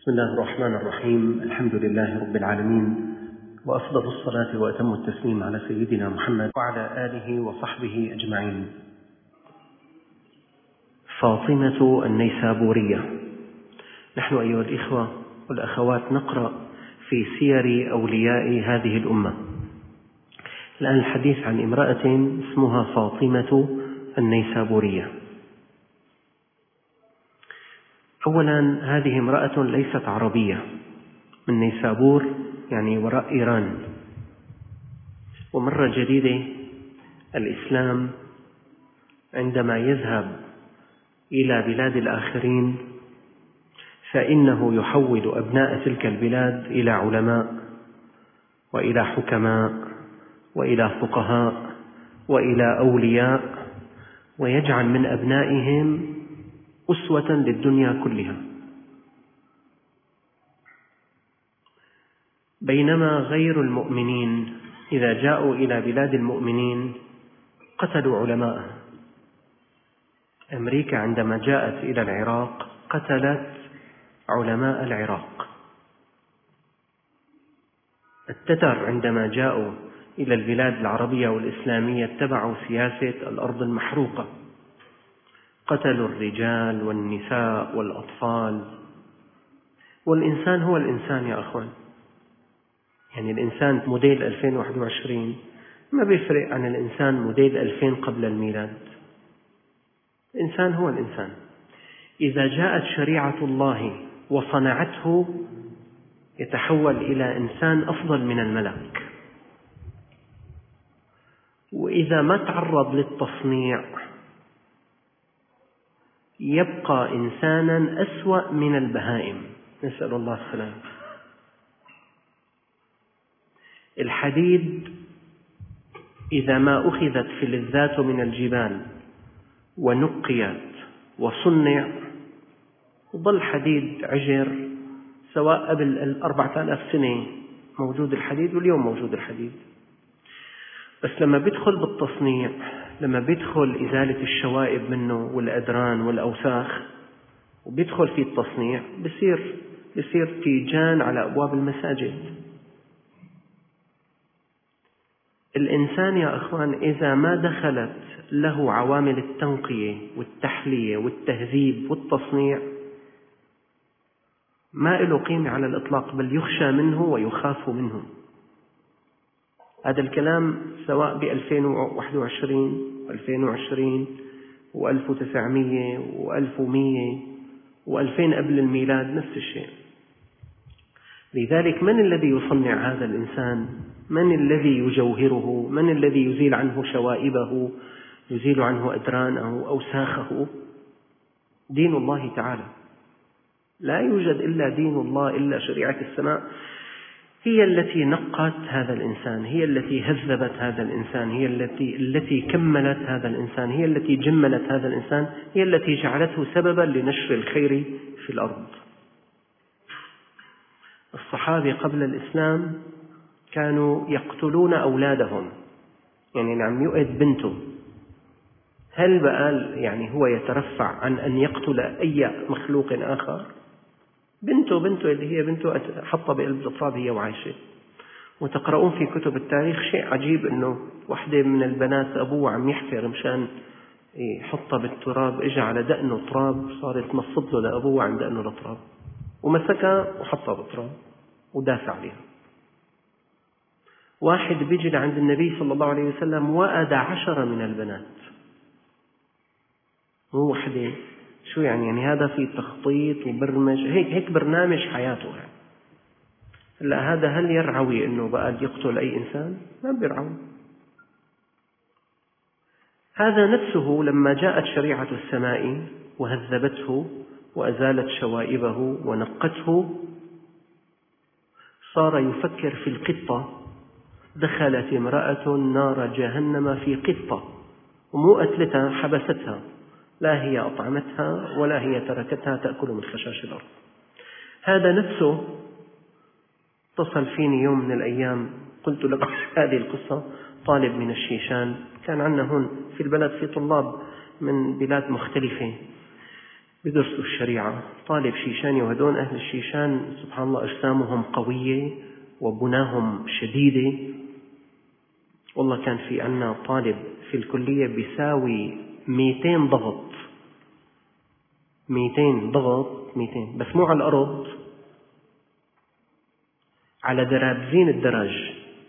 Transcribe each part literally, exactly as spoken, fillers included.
بسم الله الرحمن الرحيم. الحمد لله رب العالمين، وأفضل الصلاة وأتم التسليم على سيدنا محمد وعلى آله وصحبه أجمعين. فاطمة النيسابورية. نحن أيها الإخوة والأخوات نقرأ في سير أولياء هذه الأمة. الآن الحديث عن امرأة اسمها فاطمة النيسابورية. أولا، هذه امرأة ليست عربية، من نيسابور يعني وراء إيران. ومرة جديدة الإسلام عندما يذهب إلى بلاد الآخرين فإنه يحول أبناء تلك البلاد إلى علماء وإلى حكماء وإلى فقهاء وإلى أولياء، ويجعل من أبنائهم أسوة للدنيا كلها. بينما غير المؤمنين إذا جاءوا إلى بلاد المؤمنين قتلوا علماءها. أمريكا عندما جاءت إلى العراق قتلت علماء العراق. التتر عندما جاءوا إلى البلاد العربية والإسلامية اتبعوا سياسة الأرض المحروقة، قتلوا الرجال والنساء والأطفال. والإنسان هو الإنسان يا أخوان، يعني الإنسان موديل ألفين وواحد وعشرين ما بيفرق عن الإنسان موديل ألفين قبل الميلاد. الإنسان هو الإنسان. إذا جاءت شريعة الله وصنعته يتحول إلى إنسان أفضل من الملك، وإذا ما تعرض للتصنيع يبقى إنسانا أسوأ من البهائم، نسأل الله السلامة. الحديد إذا ما أخذت فلذات من الجبال ونقيت وصنع ظل حديد عجر، سواء قبل الأربعة آلاف سنة موجود الحديد واليوم موجود الحديد. بس لما بيدخل بالتصنيع، لما بيدخل إزالة الشوائب منه والأدران والأوساخ وبيدخل في التصنيع بصير بصير تيجان على أبواب المساجد. الإنسان يا أخوان إذا ما دخلت له عوامل التنقية والتحلية والتهذيب والتصنيع ما له قيمة على الإطلاق، بل يخشى منه ويخاف منه. هذا الكلام سواء بألفين وواحد وعشرين وألفين وعشرين وألف وتسعمية وألف ومية وألفين قبل الميلاد نفس الشيء. لذلك من الذي يصنع هذا الإنسان؟ من الذي يجوهره؟ من الذي يزيل عنه شوائبه، يزيل عنه أدرانه أوساخه؟ دين الله تعالى. لا يوجد إلا دين الله، إلا شريعة السماء هي التي نقت هذا الإنسان، هي التي هذبت هذا الإنسان، هي التي التي كملت هذا الإنسان، هي التي جملت هذا الإنسان، هي التي جعلته سببا لنشر الخير في الأرض. الصحابة قبل الإسلام كانوا يقتلون أولادهم، يعني نعم يؤد بنته. هل بقى يعني هو يترفع عن أن يقتل أي مخلوق آخر؟ بنته بنته اللي هي بنته حطها بقلب التراب هي وعايشة. وتقرؤون في كتب التاريخ شيء عجيب، أنه واحدة من البنات أبوه عم يحفر مشان يحطها بالتراب، إجا على دقنه تراب، صارت تمصد له لأبوه عند دقنه التراب، ومسكها وحطها بالتراب ودافع عليها. واحد بيجي لعند النبي صلى الله عليه وسلم وأدى عشرة من البنات، مو وحدة. شو يعني؟ يعني هذا في تخطيط وبرمج، هيك هيك برنامج حياته يعني. هلا هذا هل يرعوي انه بقى يقتل اي انسان؟ ما بيرعوي. هذا نفسه لما جاءت شريعة السماء وهذبته وأزالت شوائبه ونقته صار يفكر في القطة. دخلت امرأة نار جهنم في قطة، ومو قتلتها، حبستها، لا هي أطعمتها ولا هي تركتها تأكل من خشاش الأرض. هذا نفسه اتصل فيني يوم من الأيام، قلت لك هذه القصة. طالب من الشيشان، كان عندنا هون في البلد في طلاب من بلاد مختلفة، بيدرسوا الشريعة، طالب شيشاني، وهدول أهل الشيشان سبحان الله أجسامهم قوية وبناهم شديدة. والله كان في عنا طالب في الكلية بيساوي مئتين ضغط، مئتين ضغط، مئتين بس مو على الأرض، على درابزين الدرج.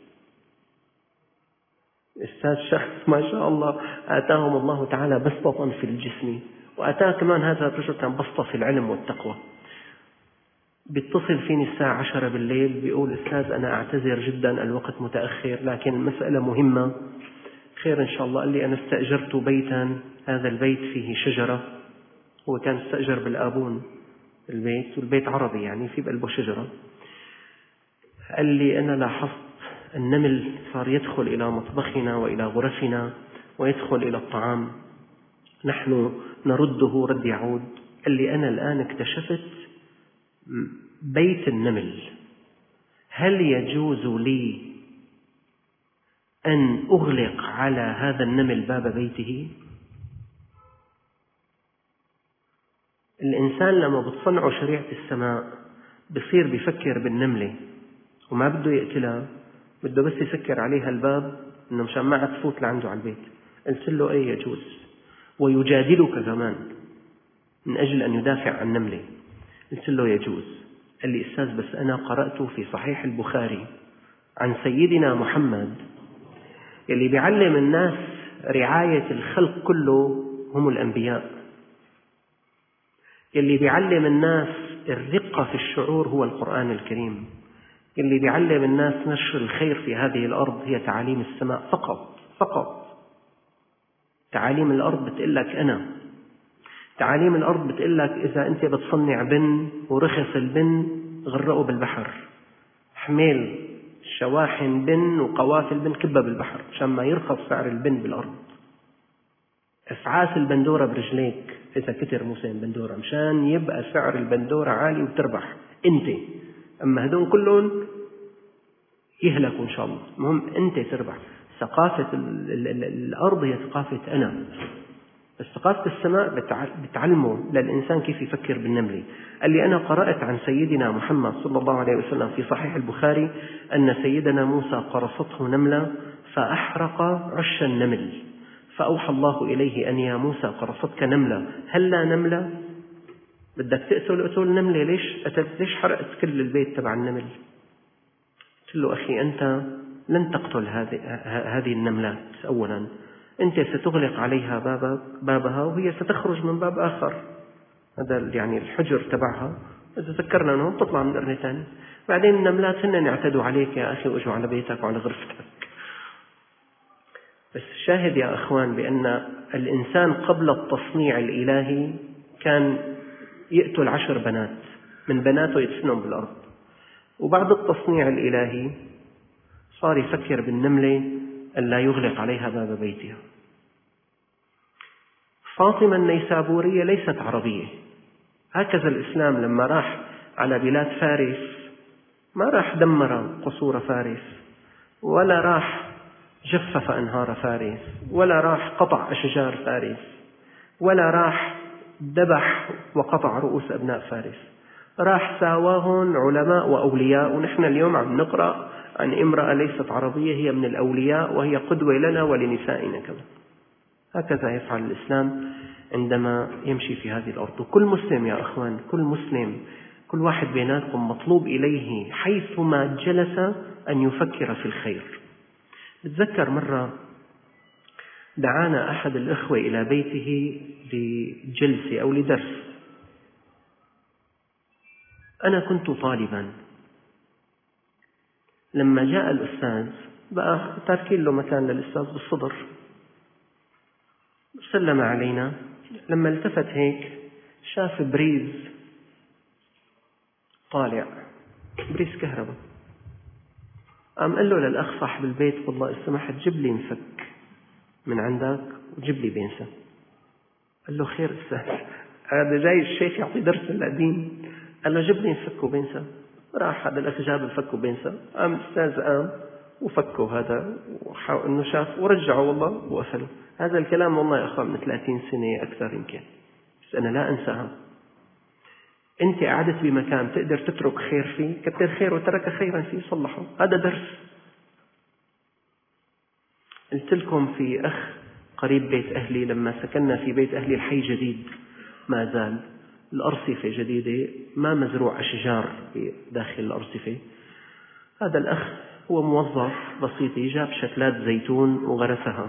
أستاذ شخص ما شاء الله آتاهم الله تعالى بسطة في الجسم، وآتاه كمان هذا الرجل كان بسطة في العلم والتقوى. بيتصل فيني الساعة عشرة بالليل بيقول أستاذ أنا أعتذر جدا الوقت متأخر لكن مسألة مهمة. خير إن شاء الله. قال لي أنا استأجرت بيتا، هذا البيت فيه شجرة، هو كان استأجر بالآبون البيت، والبيت عربي يعني في بقلبه شجرة. قال لي أنا لاحظت النمل صار يدخل إلى مطبخنا وإلى غرفنا ويدخل إلى الطعام، نحن نرده رد يعود. قال لي أنا الآن اكتشفت بيت النمل، هل يجوز لي أن أغلق على هذا النمل باب بيته؟ الإنسان لما بتصنعه شريعة السماء بصير بيفكر بالنملة وما بده يقتلها، بده بس يسكر عليها الباب إنه مشان ما عاد تفوت لعنده على البيت. قلت له أي يجوز، ويجادلك كمان من أجل أن يدافع عن النملة. قلت له يجوز. قال لي أستاذ بس أنا قرأت في صحيح البخاري عن سيدنا محمد اللي بيعلم الناس رعاية الخلق كله هم الأنبياء، اللي بيعلم الناس الرقة في الشعور هو القرآن الكريم، اللي بيعلم الناس نشر الخير في هذه الأرض هي تعاليم السماء فقط فقط. تعاليم الأرض بتقول لك أنا، تعاليم الأرض بتقول لك إذا أنت بتصنع بن ورخص البن غرقه بالبحر، حميل شواحن بن وقوافل بن كبها بالبحر عشان ما يرخص سعر البن بالأرض. إفعاس البندورة برجليك إذا كتر موسم بندورة مشان يبقى سعر البندورة عالي وتربح أنت، أما هذون كلهم يهلكوا إن شاء الله، المهم أنت تربح. ثقافة الأرض هي ثقافة أنا، بس ثقافة السماء بتعلمه للإنسان كيف يفكر بالنملة. قال لي أنا قرأت عن سيدنا محمد صلى الله عليه وسلم في صحيح البخاري أن سيدنا موسى قرصته نملة فأحرق عش النمل، فأوحى الله إليه أن يا موسى قرصتك نملة هل لا نملة؟ بدك تقتل قتل نملة، ليش ليش حرقت كل البيت تبع النمل؟ قلت له أخي أنت لن تقتل هذه النملات، أولا أنت ستغلق عليها بابها وهي ستخرج من باب آخر، هذا يعني الحجر تبعها، إذا ذكرنا أنهم تطلع من قرن ثاني. بعدين النملات هن اعتدوا عليك يا أخي وإجوا على بيتك وعلى غرفتك. بس الشاهد يا أخوان بأن الإنسان قبل التصنيع الإلهي كان يقتل عشر بنات من بناته يدفنهم بالأرض، وبعد التصنيع الإلهي صار يفكر بالنملة ألا يغلق عليها باب بيتها. فاطمة النيسابورية ليست عربية، هكذا الإسلام لما راح على بلاد فارس ما راح دمر قصور فارس، ولا راح جفف أنهار فارس، ولا راح قطع أشجار فارس، ولا راح ذبح وقطع رؤوس أبناء فارس، راح ساواهن علماء وأولياء. ونحن اليوم عم نقرأ عن امرأة ليست عربية هي من الأولياء وهي قدوة لنا ولنسائنا كمان. هكذا يفعل الإسلام عندما يمشي في هذه الأرض. وكل مسلم يا أخوان، كل مسلم، كل واحد بيناتكم مطلوب إليه حيثما جلس أن يفكر في الخير. بتذكر مرة دعانا أحد الإخوة إلى بيته لجلسة أو لدرس، أنا كنت طالبا. لما جاء الأستاذ بقى تاركين له مكان للأستاذ بالصدر، سلم علينا، لما التفت هيك شاف بريز طالع، بريز كهرباء، قام قال له للأخ صاحب البيت والله اسمحت جيب لي مفك من عندك وجيب لي بنسة. قال له خير أستاذ، هذا جاي الشيخ يعطي درس للقديم. قال له جيب لي مفك وبنسة. راح هذا الأخ جاب الفك وبنسة، قام الأستاذ قام وفكوا هذا وحاول إنه شاف ورجعوا والله وقفلوا. هذا الكلام والله يا أخوان من ثلاثين سنة أكثر يمكن، بس أنا لا أنساها. أنت قعدت بمكان تقدر تترك خير فيه، كتر خير وترك خيرا فيه صلحه. هذا درس. قلت لكم في أخ قريب بيت أهلي، لما سكننا في بيت أهلي الحي جديد ما زال، الأرصفة جديدة ما مزروع أشجار داخل الأرصفة. هذا الأخ هو موظف بسيط، جاب شتلات زيتون وغرسها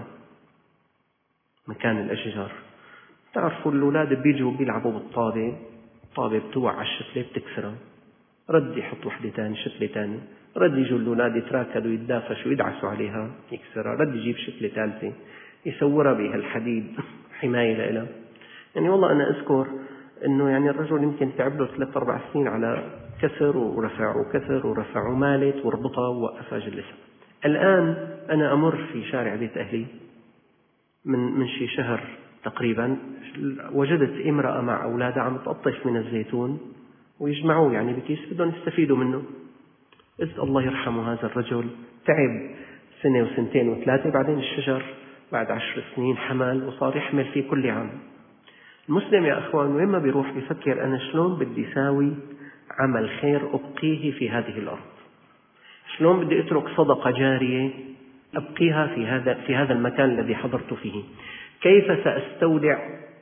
مكان الأشجار. تعرفوا الأولاد بيجوا بيلعبوا بالطابة، الطابة بتوقع على الشتلة بتكسرها، رد يحط وحدة تاني شتلة تاني، رد يجوا الأولاد يتراكدوا يتدافشوا يدعسوا عليها يكسرها، رد يجيب شتلة ثالثة يسورها بهالحديد حماية لها. يعني والله أنا أذكر أنه يعني الرجل يمكن تعب له ثلاث أربع سنين على كسر ورفع وكسر ورفع ومالت وربطها ووقفها جلسها. الآن أنا أمر في شارع بيت أهلي من من شي شهر تقريبا، وجدت امرأة مع أولادها عم تقطف من الزيتون ويجمعوه يعني بكيس بدهم يستفيدوا منه. قلت الله يرحمه هذا الرجل، تعب سنة وسنتين وثلاثة، بعدين الشجر بعد عشر سنين حمل وصار يحمل فيه كل عام. المسلم يا أخوان وين ما بيروح بيفكر أنا شلون بدي ساوي عمل خير أبقيه في هذه الأرض، شلون بدي أترك صدقة جارية أبقيها في هذا في هذا المكان الذي حضرت فيه، كيف سأستودع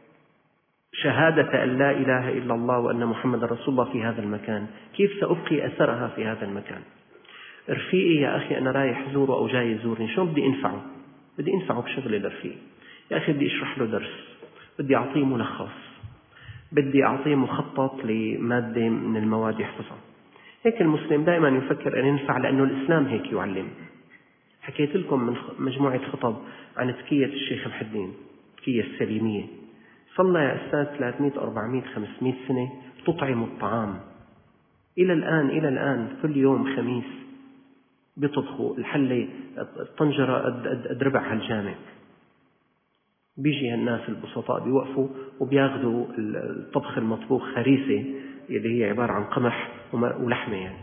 شهادة أن لا إله إلا الله وأن محمد رسول الله في هذا المكان، كيف سأبقي أثرها في هذا المكان. رفيقي يا أخي أنا رايح زوره أو جاي يزورني، شلون بدي أنفعه؟ بدي أنفعه بشغلة لرفيقي. يا أخي بدي أشرح له درس، بدي أعطيه ملخص، بدي أعطيه مخطط لمادة من المواد يحفظها. هيك المسلم دائما يفكر أن ينفع، لأنه الإسلام هيك يعلم. حكيت لكم من مجموعة خطب عن تكية الشيخ محدين، تكية السليمية، صلى يا أستاذ ثلاثمئة أربعمئة خمسمئة سنة تطعم الطعام. إلى الآن إلى الآن كل يوم خميس بيطبخوا الحلة الطنجرة قد ربع هالجامع. بيجي الناس البسطاء بيوقفوا وبياخذوا الطبخ المطبوخ خريسة اللي هي عبارة عن قمح ولحمة يعني،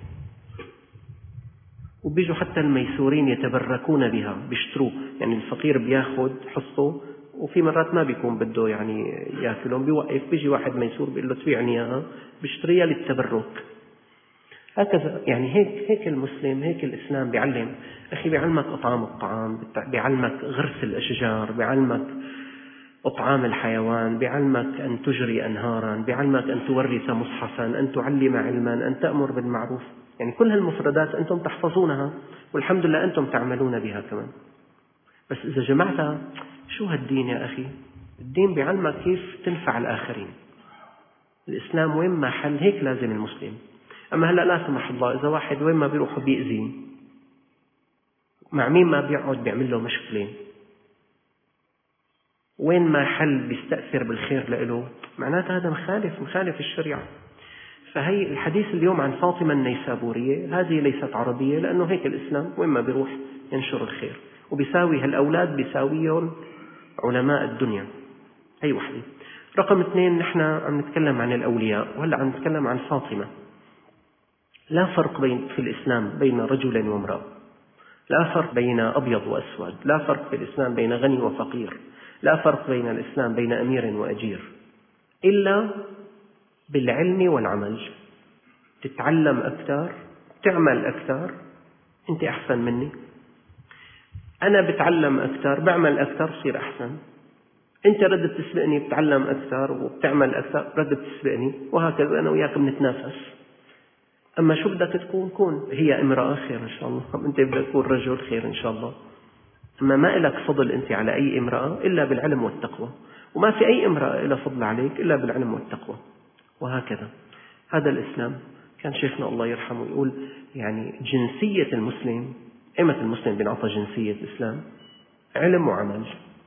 وبيجوا حتى الميسورين يتبركون بها بيشتروه. يعني الفقير بياخذ حصته وفي مرات ما بيكون بده يعني ياكلهم، بيوقف بيجي واحد ميسور بيقول له تبيعني اياها، بيشتريها للتبرك. هكذا يعني هيك هيك المسلم، هيك الإسلام بيعلم. أخي بيعلمك إطعام الطعام، بيعلمك غرس الأشجار، بيعلمك إطعام الحيوان، بيعلمك أن تجري أنهارا، بيعلمك أن تورث مصحفا، أن تعلم علما، أن تأمر بالمعروف. يعني كل هالمفردات أنتم تحفظونها والحمد لله أنتم تعملون بها كمان. بس إذا جمعتها شو هالدين يا أخي؟ الدين بيعلمك كيف تنفع الآخرين. الإسلام وين ما حل هيك لازم المسلم. أما هلأ لا سمح الله إذا واحد وين ما بيروح بيأذي، مع مين ما بيقعد بيعمل له مشكلة، وين ما حل بيستأثر بالخير لإله، معناته هذا مخالف مخالف الشريعة. فهي الحديث اليوم عن فاطمة النيسابورية هذه ليست عربية، لأنه هيك الإسلام وين ما بيروح ينشر الخير، وبيساوي هالأولاد بيساويهم علماء الدنيا. هي وحدة. رقم اثنين، نحن عم نتكلم عن الأولياء وهلأ عم نتكلم عن فاطمة. لا فرق بين في الإسلام بين رجل وامرأة، لا فرق بين أبيض وأسود، لا فرق في الإسلام بين غني وفقير، لا فرق بين الإسلام بين أمير وأجير، إلا بالعلم والعمل. تتعلم أكثر، تعمل أكثر، أنت أحسن مني. أنا بتعلم أكثر، بعمل أكثر، صير أحسن. أنت ردت تسبقني، بتعلم أكثر وبتعمل أكثر، ردت تسبقني، وهكذا أنا وياك بنتنافس. أما شو بدك تكون كون، هي امرأة خير إن شاء الله، أنت بدك تكون رجل خير إن شاء الله. أما ما لك فضل أنت على أي امرأة إلا بالعلم والتقوى، وما في أي امرأة إلا فضل عليك إلا بالعلم والتقوى، وهكذا. هذا الإسلام. كان شيخنا الله يرحمه يقول يعني جنسية المسلم، إمتى المسلم بنعطى جنسية الإسلام؟ علم وعمل.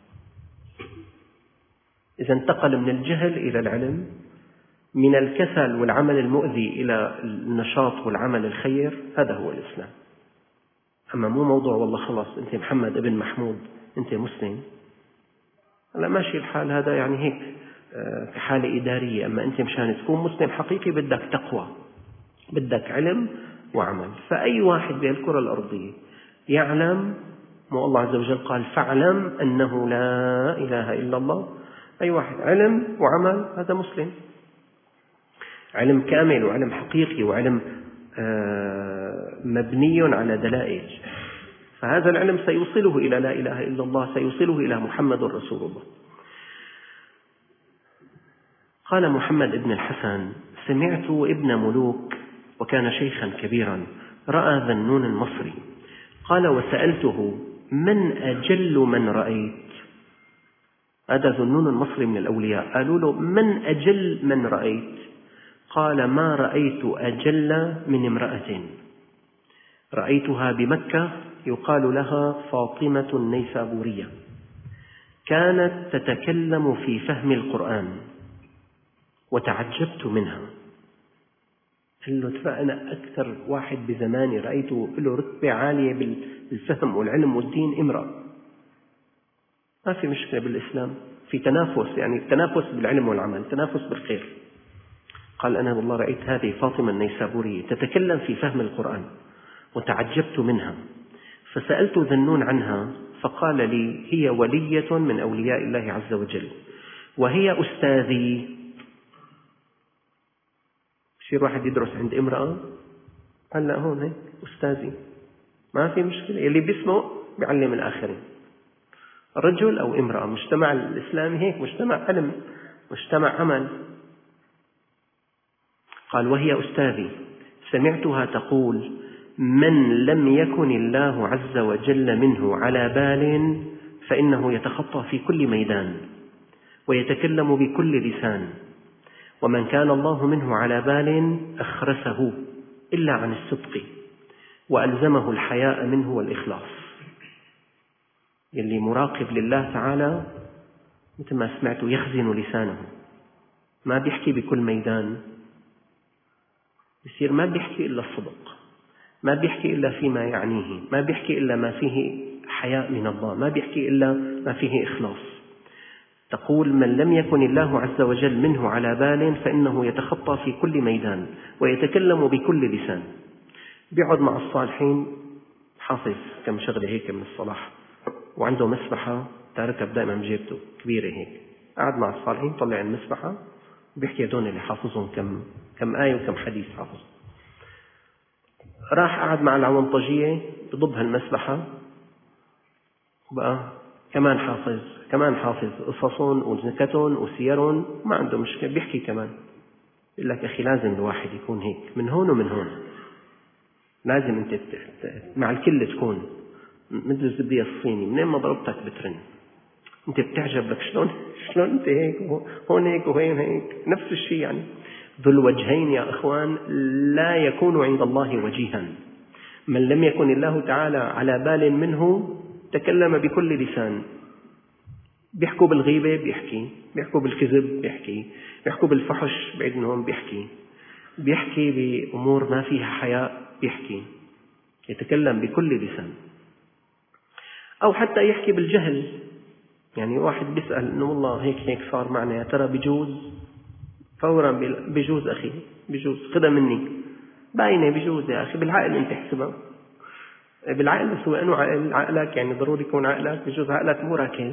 إذا انتقل من الجهل إلى العلم، من الكسل والعمل المؤذي إلى النشاط والعمل الخير، هذا هو الإسلام. أما مو موضوع والله خلاص أنت محمد ابن محمود أنت مسلم، لا ماشي الحال، هذا يعني هيك كحالة إدارية. أما أنت مشان تكون مسلم حقيقي بدك تقوى، بدك علم وعمل. فأي واحد بهالكرة الأرضية يعلم، ما الله عز وجل قال فاعلم أنه لا إله إلا الله، أي واحد علم وعمل هذا مسلم. علم كامل وعلم حقيقي وعلم مبني على دلائل. فهذا العلم سيوصله إلى لا إله إلا الله، سيوصله إلى محمد رسول الله. قال محمد بن الحسن: سمعت ابن ملوك وكان شيخا كبيرا رأى ذنون المصري، قال: وسألته: من أجل من رأيت؟ هذا ذنون المصري من الأولياء. قالوا له: من أجل من رأيت؟ قال: ما رأيت أجل من امرأة رأيتها بمكة يقال لها فاطمة النيسابورية، كانت تتكلم في فهم القرآن وتعجبت منها. قال له: أنا أكثر واحد بزماني رأيته له رتبة عالية بالفهم والعلم والدين امرأة. ما في مشكلة بالإسلام، في تنافس، يعني تنافس بالعلم والعمل، تنافس بالخير. قال: أنا والله رأيت هذه فاطمة النيسابورية تتكلم في فهم القرآن وتعجبت منها، فسألت ذنون عنها فقال لي: هي ولية من أولياء الله عز وجل، وهي أستاذي. بصير واحد يدرس عند امرأة؟ قال: لا، هون هيك أستاذي، ما في مشكلة، اللي بيسمع بيعلم الآخرين، رجل أو امرأة. مجتمع الإسلامي هيك، مجتمع علم، مجتمع عمل. قال: وهي أستاذي، سمعتها تقول: من لم يكن الله عز وجل منه على بال فإنه يتخطى في كل ميدان ويتكلم بكل لسان، ومن كان الله منه على بال أخرسه إلا عن الصدق وألزمه الحياء منه والإخلاص. يلي مراقب لله تعالى مثل ما سمعتوا يخزن لسانه، ما بيحكي بكل ميدان، بصير ما بيحكي إلا الصدق، ما بيحكي إلا فيما يعنيه، ما بيحكي إلا ما فيه حياء من الله، ما بيحكي إلا ما فيه إخلاص. تقول: من لم يكن الله عز وجل منه على بال فإنه يتخطى في كل ميدان ويتكلم بكل لسان. بيقعد مع الصالحين، حافظ كم شغلة هيك من الصلاح، وعنده مسبحة تاركها دائما بجيبته كبيرة هيك، قعد مع الصالحين طلع المسبحة بيحكي هدول اللي حافظهم كم كم آية وكم حديث حافظ. راح قعد مع العونطجية بضب هالمسبحة، بقى كمان حافظ كمان حافظ قصصهم ونكتهم وسيرهم، ما عنده مشكلة، بيحكي كمان. يقول لك: أخي لازم الواحد يكون هيك من هون ومن هون، لازم أنت مع الكل تكون مثل الزبدية الصيني، منين ما ضربتك بترن. أنت بتعجب لك شلون شلون أنت هيك هون هيك وهين هيك، نفس الشيء. يعني ذو الوجهين يا أخوان لا يكون عند الله وجيها. من لم يكن الله تعالى على بال منه تكلم بكل لسان. بيحكوا بالغيبة بيحكي، بيحكوا بالكذب بيحكي، بيحكوا بالفحش بعيد منهم بيحكي، بيحكي بأمور ما فيها حياء بيحكي، يتكلم بكل لسان. أو حتى يحكي بالجهل، يعني واحد بيسأل إنه والله هيك هيك صار معنا، يا ترى بجوز؟ فورا بجوز أخي، بجوز، خذها مني، باينة بجوز يا أخي، بالعقل أنت احسبها، بالعقل، بس هو أنه عقلك يعني ضروري يكون عقلك، بجوز عقلك مو راكز.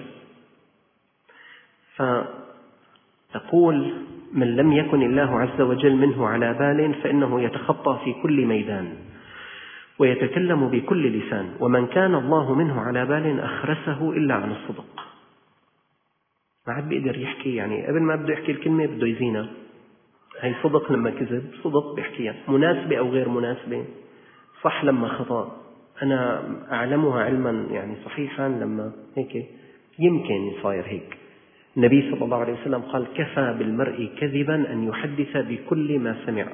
فتقول: من لم يكن الله عز وجل منه على بال فإنه يتخطى في كل ميدان ويتكلم بكل لسان، ومن كان الله منه على بال أخرسه إلا عن الصدق. ما عاد بيقدر يحكي، يعني قبل ما بده يحكي الكلمة بده يزينها. هي صدق لما كذب، صدق بيحكيها، مناسبة أو غير مناسبة، صح لما خطأ، أنا أعلمها علما يعني صحيحا لما هيك يمكن يصير هيك. النبي صلى الله عليه وسلم قال: كفى بالمرء كذبا أن يحدث بكل ما سمع.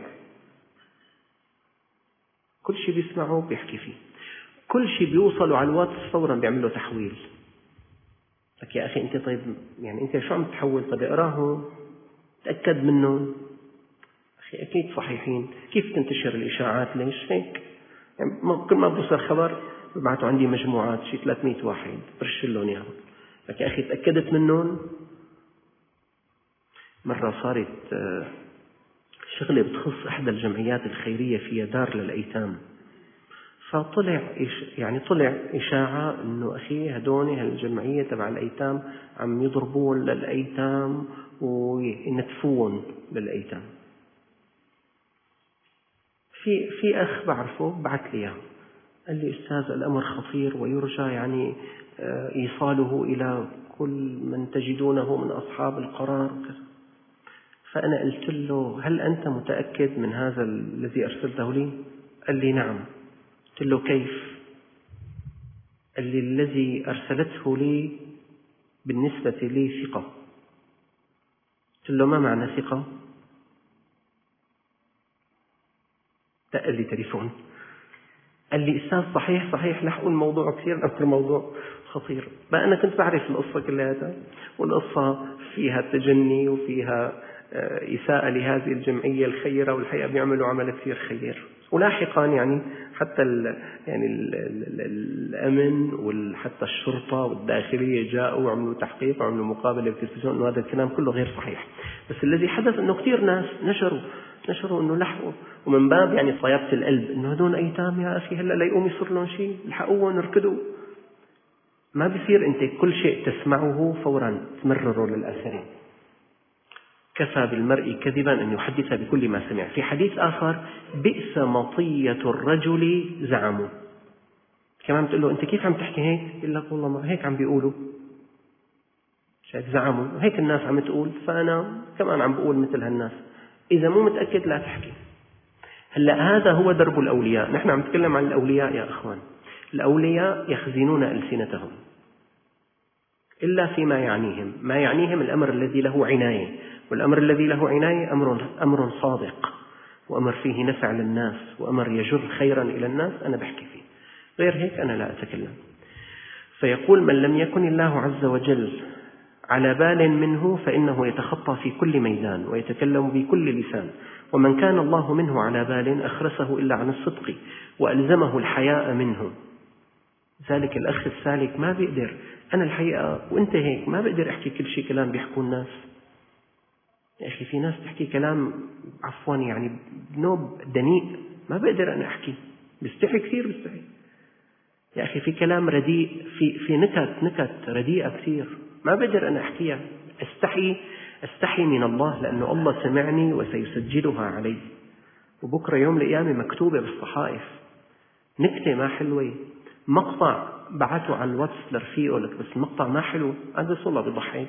كل شيء بيسمعه بيحكي فيه، كل شيء بيوصله على الواتس فورا بيعمل له تحويل. لك يا أخي أنت طيب يعني أنت شو عم تحول؟ طيب اقراه تأكد منه. أخي أكيد صحيحين، كيف تنتشر الإشاعات؟ ليش هيك؟ يعني كل ما بوصل خبر ببعثوا عندي مجموعات شي ثلاثمئة واحد برشل لهم إياهم. لك يا أخي تأكدت منهم. مرة صارت شغلة بتخص إحدى الجمعيات الخيرية فيها دار للأيتام، فطلع يعني طلع إشاعة إنه أخي هدول هالجمعية تبع الأيتام عم يضربون للأيتام وينتفون للأيتام. في في أخ بعرفه بعث لي إياه، قال لي أستاذ الأمر خطير ويرجى يعني إيصاله إلى كل من تجدونه من أصحاب القرار وكذا. فأنا قلت له هل أنت متأكد من هذا الذي أرسلته لي؟ قال لي نعم. قلت له كيف؟ قال لي الذي أرسلته لي بالنسبة لي ثقة. قلت له ما معنى ثقة؟ دق لي تليفون قال لي أستاذ صحيح صحيح لحقوا الموضوع كثير أكثر موضوع خطير. بقى أنا كنت بعرف القصة كلها، والقصة فيها تجني وفيها إساءة لهذه الجمعية الخيرة، والحقيقة بيعملوا عمل كثير خير. ولاحقا يعني حتى ال يعني ال ال الأمن وحتى الشرطة والداخلية جاءوا وعملوا تحقيق وعملوا مقابلة بالتلفزيون إنه هذا الكلام كله غير صحيح. بس الذي حدث إنه كثير ناس نشروا نشروا إنه لحقوا، ومن باب يعني صيابة القلب إنه هذول أيتام يا أخي هلا لا يقوم يصير لهم شيء، لحقوهم اركضوا. ما بصير أنت كل شيء تسمعه فورا تمرره للآخرين. كفى بالمرء كذبا أن يحدث بكل ما سمع. في حديث آخر بئس مطية الرجل زعموا. كمان بتقول له أنت كيف عم تحكي هيك؟ يقول لك والله ما هيك عم بيقولوا، شايف زعموا هيك الناس عم تقول فأنا كمان عم بقول مثل هالناس. إذا مو متأكد لا تحكي. هلأ هذا هو درب الأولياء. نحن عم نتكلم عن الأولياء يا أخوان. الأولياء يخزنون ألسنتهم إلا فيما يعنيهم. ما يعنيهم الأمر الذي له عناية، والأمر الذي له عناية أمر, أمر صادق، وأمر فيه نفع للناس، وأمر يجر خيرا إلى الناس أنا بحكي فيه. غير هيك أنا لا أتكلم. فيقول من لم يكن الله عز وجل على بال منه فإنه يتخطى في كل ميدان ويتكلم بكل لسان، ومن كان الله منه على بال أخرسه إلا عن الصدق وألزمه الحياء منه. ذلك الأخ السالك ما بيقدر، أنا الحقيقة وأنت هيك ما بقدر أحكي كل شيء كلام بيحكوا الناس. يا أخي في ناس تحكي كلام عفوا يعني بنوب دنيء ما بقدر أنا أحكي، بستحي كثير بستحي. يا أخي في كلام رديء، في في نكت نكت رديئة كثير ما بقدر أنا أحكيها. أستحي أستحي من الله لأنه الله سمعني وسيسجلها علي، وبكرة يوم القيامة مكتوبة بالصحائف. نكتة ما حلوة، مقطع بعته على الواتس لرفيقه لك بس المقطع ما حلو، هذا والله بيضحك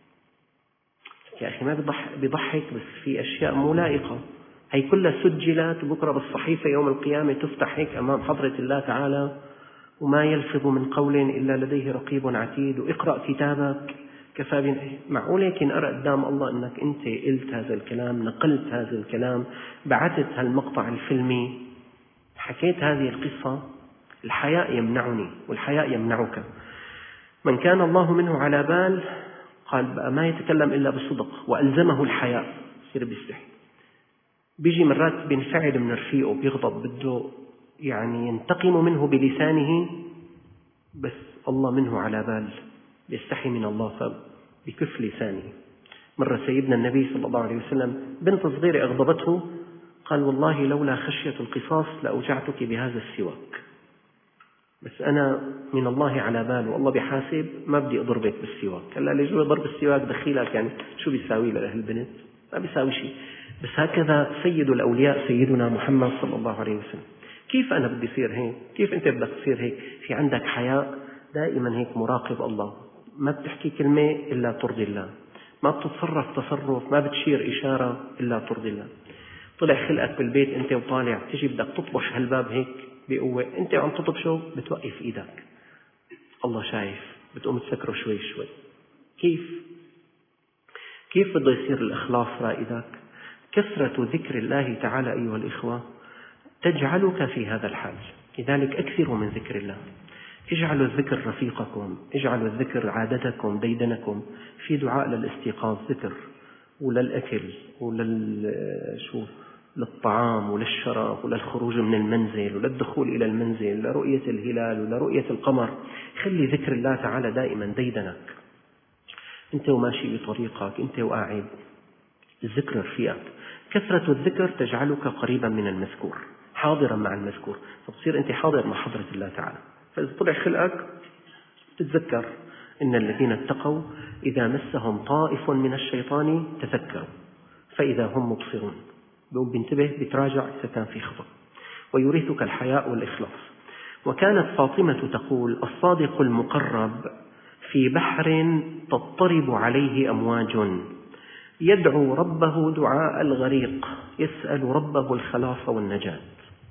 يا أخي ما بيضحك بس في أشياء مو لائقة. هي كلها سجلت وبكرة بالصحيفة يوم القيامة تفتح هيك أمام حضرة الله تعالى، وما يلفظ من قول إلا لديه رقيب عتيد، واقرأ كتابك كفى بنا. معقول هيك نقرأ قدام الله أنك أنت قلت هذا الكلام، نقلت هذا الكلام، بعثت هالمقطع الفيلمي، حكيت هذه القصة؟ الحياء يمنعني والحياء يمنعك. من كان الله منه على بال قال بقى ما يتكلم إلا بصدق وألزمه الحياء، يصير بيستحي. بيجي مرات بينفعل من رفيقه بيغضب بده يعني ينتقم منه بلسانه، بس الله منه على بال بيستحي من الله فبكف لسانه. مرة سيدنا النبي صلى الله عليه وسلم بنت صغيرة أغضبته قال والله لولا خشية القصاص لأوجعتك بهذا السواك، بس أنا من الله على بال والله بحاسب ما بدي أضربك بالسواك. هلا اللي جوا ضرب السواك دخيلك يعني شو بيساوي له البنت؟ ما بيساوي شيء. بس هكذا سيد الأولياء سيدنا محمد صلى الله عليه وسلم. كيف أنا بدي أصير هيك؟ كيف أنت بدك تصير هيك؟ في عندك حياء دائما هيك مراقب الله، ما بتحكي كلمة إلا ترضي الله، ما بتتصرف تصرف، ما بتشير إشارة إلا ترضي الله. طلع خلقك بالبيت أنت وطالع تجي بدك تطبش هالباب هيك بقوة، أنت عم تطبشه بتوقف إيدك، الله شايف، بتقوم تسكره شوي شوي. كيف كيف بده يصير الإخلاص رائدك؟ كثرة ذكر الله تعالى أيها الإخوة تجعلك في هذا الحال. لذلك أكثروا من ذكر الله، اجعلوا الذكر رفيقكم، اجعلوا الذكر عادتكم ديدنكم. في دعاء للاستيقاظ ذكر، وللأكل وللشو للطعام وللشراب وللخروج من المنزل وللدخول إلى المنزل، لرؤية الهلال ولرؤية القمر. خلي ذكر الله تعالى دائما ديدنك، أنت وماشي بطريقك، أنت وقاعد، الذكر رفيقك. كثرة الذكر تجعلك قريبا من المذكور، حاضرا مع المذكور، فتصير أنت حاضر مع حضرة الله تعالى. فإذا طلع خلقك تتذكر إن الذين اتقوا إذا مسهم طائف من الشيطان تذكروا فإذا هم مبصرون. بيقوم بينتبه بيتراجع إذا كان في خطأ. ويورثك الحياء والإخلاص. وكانت فاطمة تقول: الصادق المقرب في بحر تضطرب عليه أمواج، يدعو ربه دعاء الغريق، يسأل ربه الخلاص والنجاة.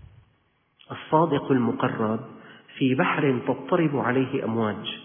الصادق المقرب في بحر تضطرب عليه أمواج،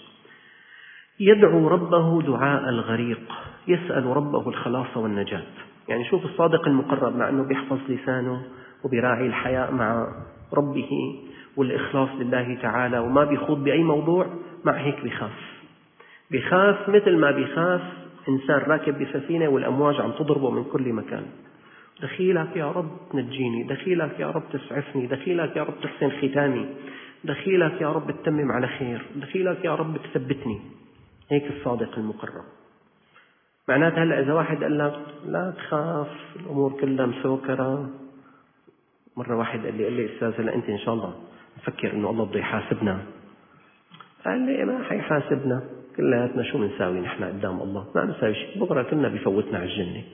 يدعو ربه دعاء الغريق، يسأل ربه الخلاص والنجاة. يعني شوف الصادق المقرب مع أنه بيحفظ لسانه وبيراعي الحياء مع ربه والإخلاص لله تعالى وما بيخوض بأي موضوع، مع هيك بيخاف بيخاف مثل ما بيخاف إنسان راكب بسفينة والأمواج عم تضربه من كل مكان. دخيلك يا رب تنجيني، دخيلك يا رب تسعفني، دخيلك يا رب تحسن ختامي، دخيلك يا رب تتمم على خير، دخيلك يا رب تثبتني. هيك الصادق المقرب. معناتها هلأ إذا واحد قال لك لا تخاف الأمور كلها مسوكرة. مرة واحد قال لي قال لي أستاذ هلا أنت إن شاء الله نفكر إنه الله بده يحاسبنا. قال لي ما حيحاسبنا، كلياتنا شو بنساوي نحن قدام الله؟ ما بنساوي شيء، بكرة كلنا بفوتنا على الجنة.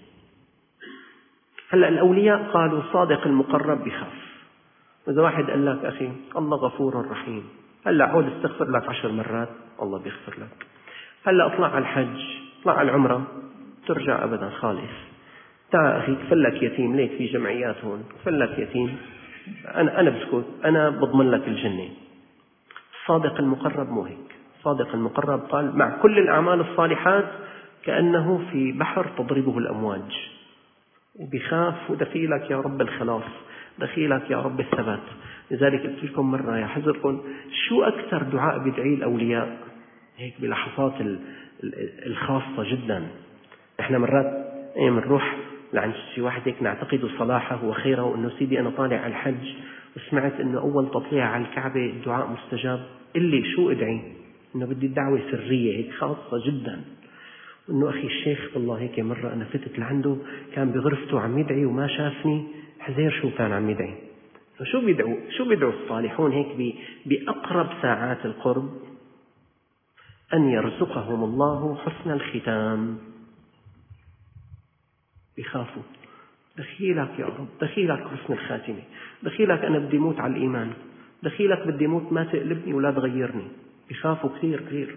هلا الأولياء قالوا الصادق المقرب بخاف. إذا واحد قال لك أخي الله غفور رحيم، هلا عود استغفر لك عشر مرات الله بيغفر لك. هلا اطلع على الحج، اطلع على العمرة، ترجع أبدا خالص. تعال أخي كفلك يتيم، ليك في جمعيات هون، كفلك يتيم، أنا أنا بسكت، أنا بضمن لك الجنة. الصادق المقرب مو هيك. الصادق المقرب قال مع كل الأعمال الصالحات كأنه في بحر تضربه الأمواج، وبيخاف ودخيلك يا رب الخلاص، دخيلك يا رب الثبات. لذلك قلت لكم مرة يا حذركم شو أكثر دعاء بيدعي الأولياء هيك بلحظات الخاصة جدا. إحنا مرات إيه بنروح لعند شي واحد هيك نعتقد صلاحه وخيره، وإنه سيدي أنا طالع على الحج وسمعت إنه أول تطليع على الكعبة الدعاء مستجاب، اللي شو أدعي؟ إنه بدي دعوة سرية هيك خاصة جدا. إنه أخي الشيخ والله هيك مرة أنا فتت لعنده كان بغرفته عم يدعي وما شافني، حزير شو كان عم يدعي. فشو بيدعوا شو بيدعوا الصالحون هيك بأقرب ساعات القرب؟ أن يرزقهم الله حسن الختام. بيخافوا دخيلك يا رب، دخيلك حسن الخاتمة، دخيلك أنا بدي موت على الإيمان، دخيلك بدي موت ما تقلبني ولا تغيرني. بيخافوا كثير كثير.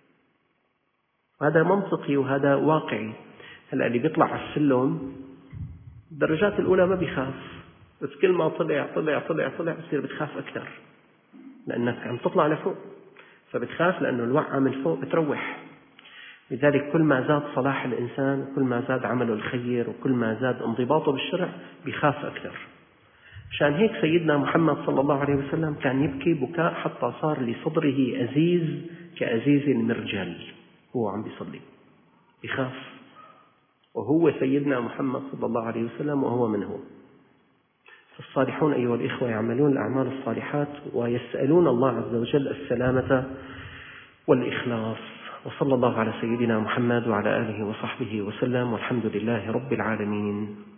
وهذا منطقي وهذا واقعي. هلأ اللي بيطلع على السلم الدرجات الأولى ما بيخاف، بس كل ما طلع طلع طلع طلع بصير بتخاف أكثر، لأنك عم تطلع لفوق فبتخاف، لأنه الوعة من فوق بتروح. لذلك كل ما زاد صلاح الإنسان، كل ما زاد عمله الخير، وكل ما زاد انضباطه بالشرع بيخاف أكثر. عشان هيك سيدنا محمد صلى الله عليه وسلم كان يبكي بكاء حتى صار لصدره أزيز كأزيز المرجل هو عم بيصلي، بيخاف. وهو سيدنا محمد صلى الله عليه وسلم وهو من هو. فالصالحون أيها الإخوة يعملون الأعمال الصالحات ويسألون الله عز وجل السلامة والإخلاص. وصلى الله على سيدنا محمد وعلى آله وصحبه وسلم، والحمد لله رب العالمين.